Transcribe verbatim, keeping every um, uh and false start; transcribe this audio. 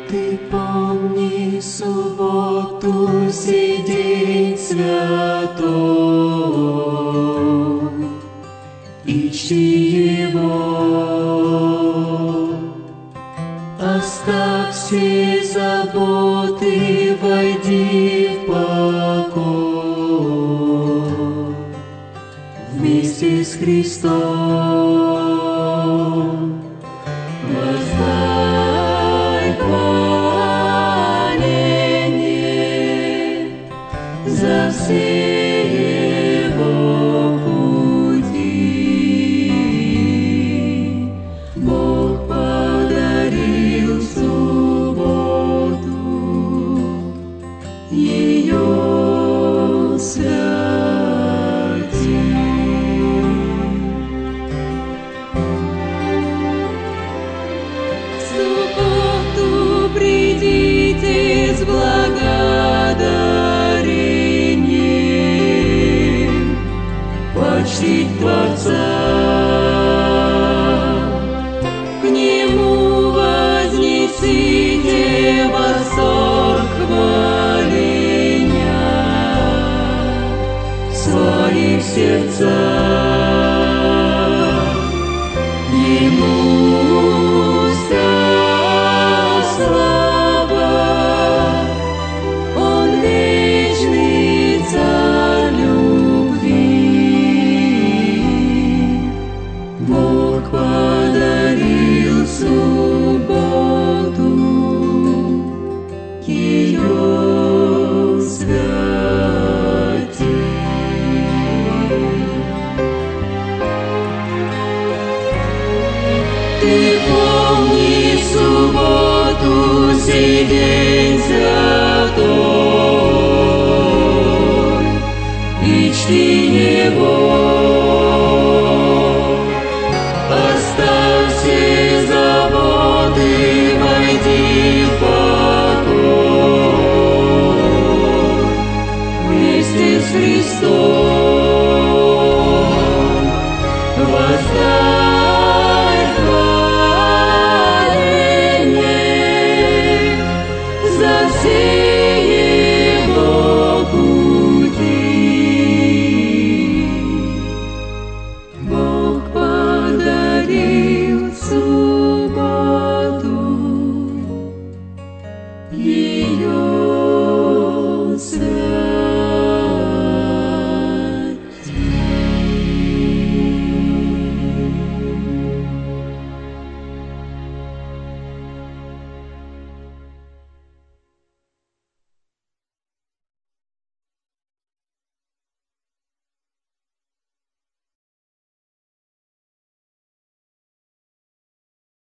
Ты помни субботу, сей день святой, и чти его. Оставь все заботы, войди в покой вместе с Христом. Воздай хваление за все его пути. Бог подарил субботу, ее святи. В субботу придите с благодарением почтить Творца. К Нему вознесите восторг хваления в своих сердцах. Ему вся слава, Он вечный царь любви. Бог подарил субботу, ее святи. Ты помни субботу, сей день святой, и чти его.